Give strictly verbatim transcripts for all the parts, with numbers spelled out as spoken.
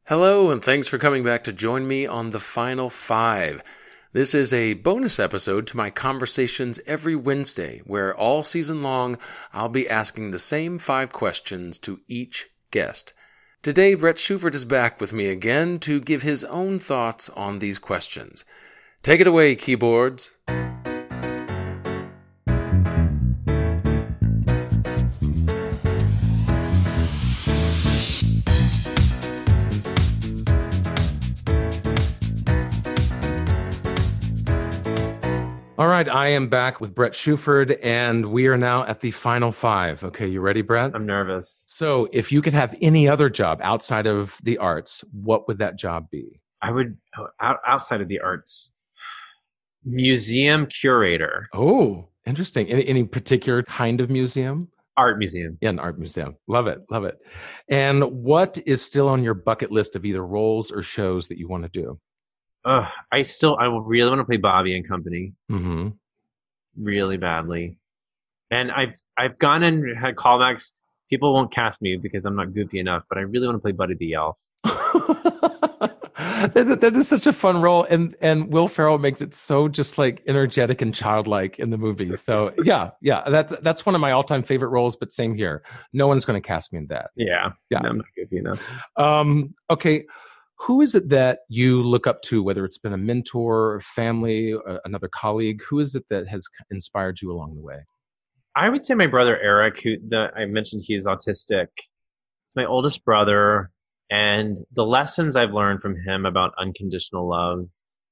Hello, and thanks for coming back to join me on The Final Five. This is a bonus episode to my conversations every Wednesday, where all season long I'll be asking the same five questions to each guest. Today, Brett Shuford is back with me again to give his own thoughts on these questions. Take it away, keyboards. All right, I am back with Brett Shuford, and we are now at the final five. Okay, you ready, Brett? I'm nervous. So, if you could have any other job outside of the arts, what would that job be? I would, oh, out, outside of the arts, museum curator. Oh, interesting. Any, any particular kind of museum? Art museum. Yeah, an art museum. Love it, love it. And what is still on your bucket list of either roles or shows that you want to do? Uh, I still, I really want to play Bobby and Company. Mm-hmm. Really badly. And I've, I've gone and had callbacks. People won't cast me because I'm not goofy enough, but I really want to play Buddy the Elf. that, that is such a fun role. And, and Will Ferrell makes it so just like energetic and childlike in the movie. So yeah, yeah, that, that's one of my all-time favorite roles, but same here. No one's going to cast me in that. Yeah. Yeah. I'm not goofy enough. Um, okay. Who is it that you look up to, whether it's been a mentor, family, uh, another colleague? Who is it that has inspired you along the way? I would say my brother Eric, who the, I mentioned he's autistic. It's my oldest brother, and the lessons I've learned from him about unconditional love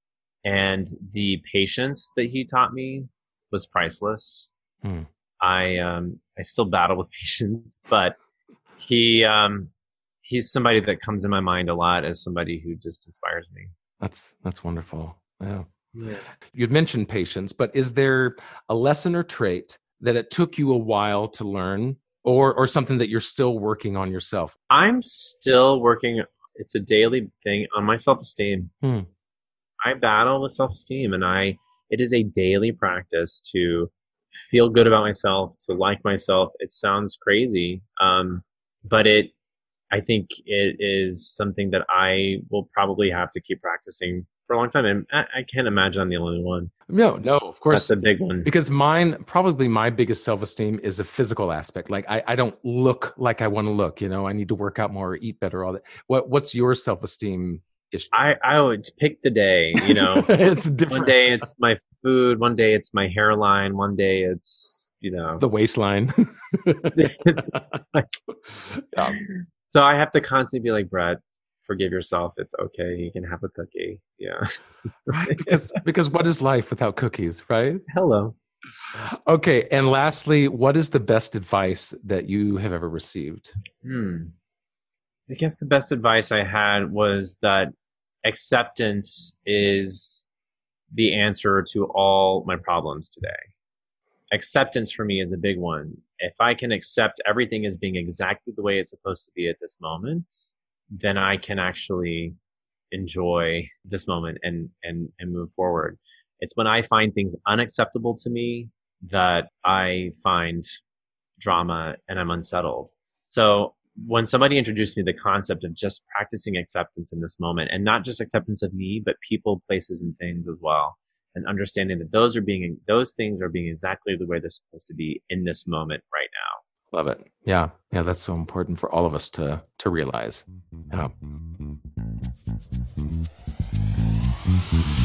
and the patience that he taught me was priceless. Hmm. I um I still battle with patience, but he um he's somebody that comes in my mind a lot as somebody who just inspires me. That's that's wonderful. Yeah. Yeah. You'd mentioned patience, but is there a lesson or trait that it took you a while to learn, or or something that you're still working on yourself? I'm still working. It's a daily thing on my self-esteem. Hmm. I battle with self-esteem, and I it is a daily practice to feel good about myself, to like myself. It sounds crazy, um, but it. I think it is something that I will probably have to keep practicing for a long time. And I, I can't imagine I'm the only one. No, no, of course. That's a big one. Because mine, probably my biggest self-esteem is a physical aspect. Like I, I don't look like I want to look, you know, I need to work out more, eat better, all that. What, what's your self-esteem issue? I, I would pick the day, you know, it's different. One day it's my food. One day it's my hairline. One day it's, you know, the waistline. It's like, yeah. So I have to constantly be like, Brett, forgive yourself. It's okay. You can have a cookie. Yeah. Right. Because, because what is life without cookies, right? Hello. Okay. And lastly, what is the best advice that you have ever received? Hmm. I guess the best advice I had was that acceptance is the answer to all my problems today. Acceptance for me is a big one. If I can accept everything as being exactly the way it's supposed to be at this moment, then I can actually enjoy this moment and, and, and move forward. It's when I find things unacceptable to me that I find drama and I'm unsettled. So when somebody introduced me the concept of just practicing acceptance in this moment, and not just acceptance of me, but people, places, and things as well, and understanding that those are being, those things are being exactly the way they're supposed to be in this moment right now. Love it. Yeah. Yeah. That's so important for all of us to, to realize. Yeah.